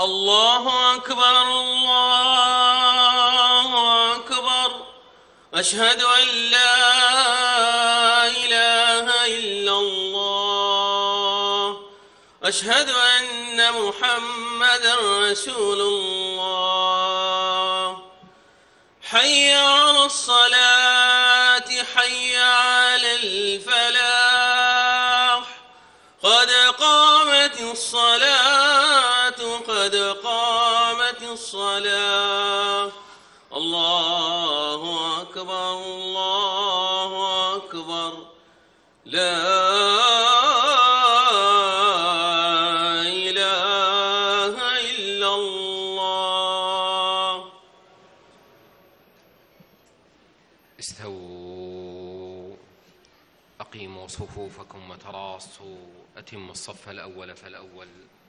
الله أكبر الله أكبر. أشهد أن لا إله إلا الله. أشهد أن محمدًا رسول الله. حي على الصلاة حي على الفلاح. قد قامت الصلاة قد قامت الصلاة. الله أكبر الله أكبر. لا إله إلا الله. استووا، أقيموا صفوفكم وتراصوا، أتموا الصف الأول فالأول.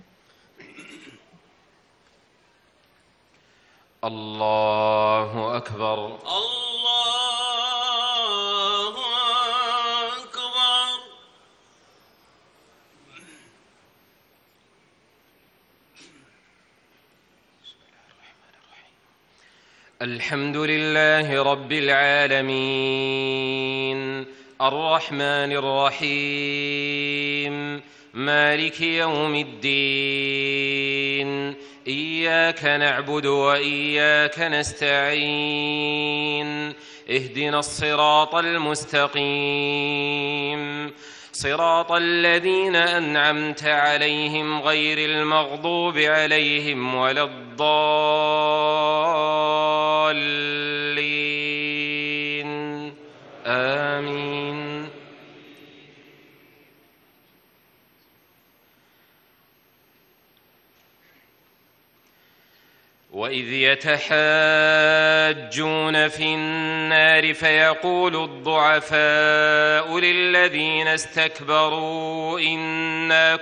الله أكبر الله أكبر. الحمد لله رب العالمين، الرحمن الرحيم، مالك يوم الدين. إياك نعبد وإياك نستعين. اهدنا الصراط المستقيم، صراط الذين أنعمت عليهم غير المغضوب عليهم ولا الضالين. آمين. وإذ يتحاجون في النار فيقول الضعفاء للذين استكبروا إنا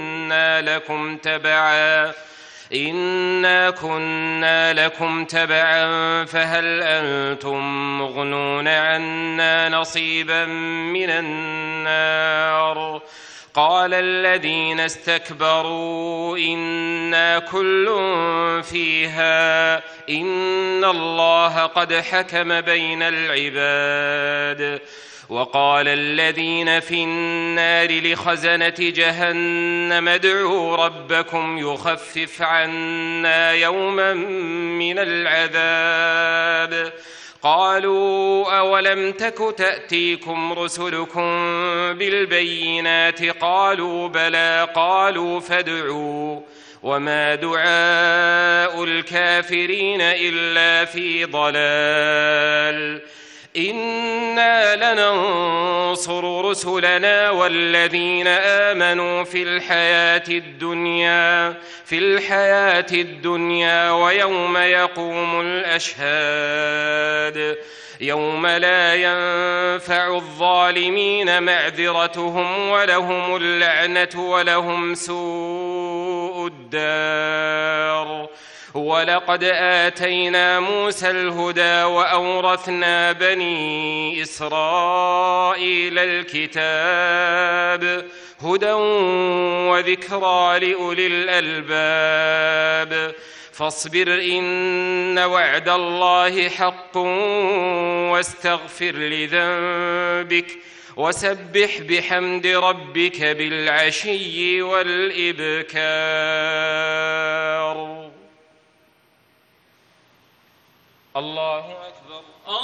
كنا لكم تبعا فهل أنتم مغنون عنا نصيبا من النار. قال الذين استكبروا إنا كل فيها إن الله قد حكم بين العباد. وقال الذين في النار لخزنة جهنم ادعوا ربكم يخفف عنا يوما من العذاب. قالوا أولم تك تأتيكم رسلكم بالبينات؟ قالوا بلى. قالوا فادعوا. وما دعاء الكافرين إلا في ضلال. إنا لننصر رسلنا والذين آمنوا في الحياة الدنيا ويوم يقوم الأشهاد. يوم لا ينفع الظالمين معذرتهم ولهم اللعنة ولهم سوء الدار. ولقد آتينا موسى الهدى وأورثنا بني إسرائيل الكتاب هدى وذكرى لأولي الألباب. فاصبر إن وعد الله حق واستغفر لذنبك وسبح بحمد ربك بالعشي والإبكار. الله أكبر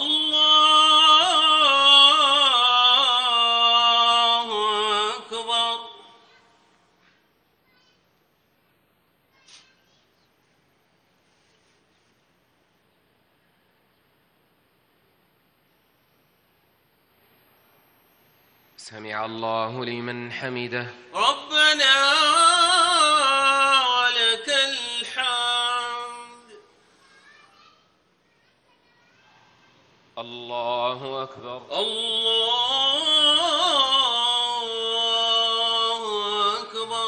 الله أكبر. سمع الله لمن حمده. ربنا ولك الحمد. الله أكبر الله أكبر.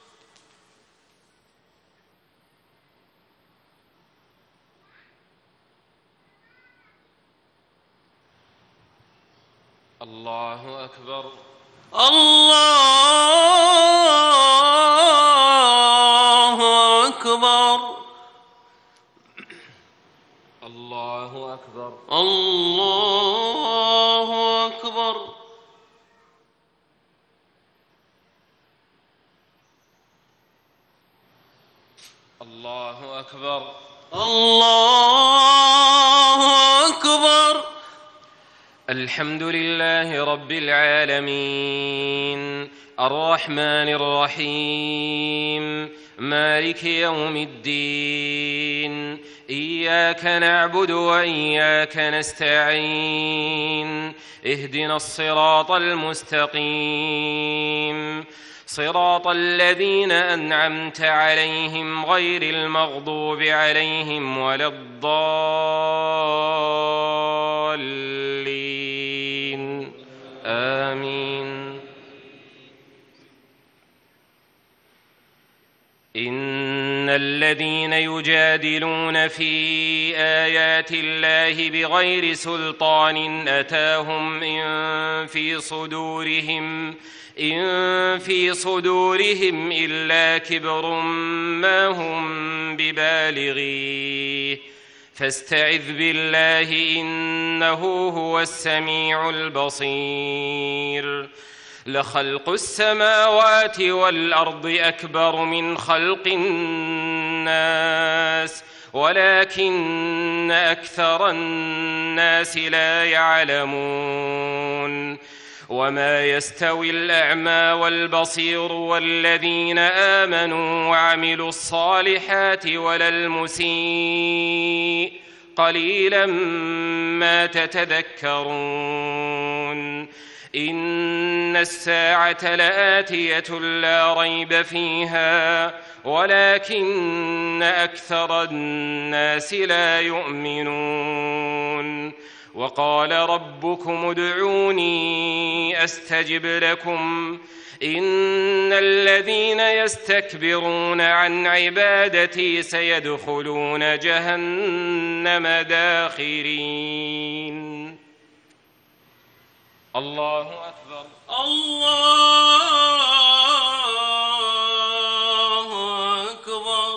الله أكبر الله أكبر الله أكبر الله أكبر الله أكبر الله أكبر. الحمد لله رب العالمين الرحمن الرحيم مالك يوم الدين إياك نعبد وإياك نستعين اهدنا الصراط المستقيم صراط الذين أنعمت عليهم غير المغضوب عليهم ولا الضالين آمين. إن الذين يجادلون في آيات الله بغير سلطان أتاهم إن في صدورهم إلا كبر ما هم ببالغيه فاستعذ بالله إنه هو السميع البصير. لخلق السماوات والأرض أكبر من خلق الناس ولكن أكثر الناس لا يعلمون. وما يستوي الأعمى والبصير والذين آمنوا وعملوا الصالحات ولا المسيء قليلا ما تتذكرون. إن الساعة لآتية لا ريب فيها ولكن أكثر الناس لا يؤمنون. وقال ربكم ادعوني أستجب لكم إن الذين يستكبرون عن عبادتي سيدخلون جهنم داخرين. الله أكبر الله أكبر.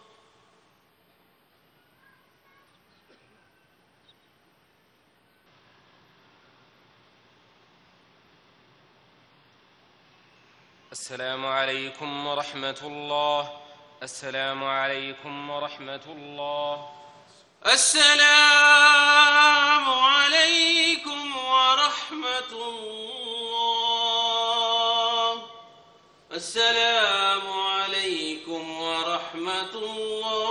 السلام عليكم ورحمة الله. السلام عليكم ورحمة الله. السلام عليكم ورحمة الله. السلام عليكم ورحمة الله.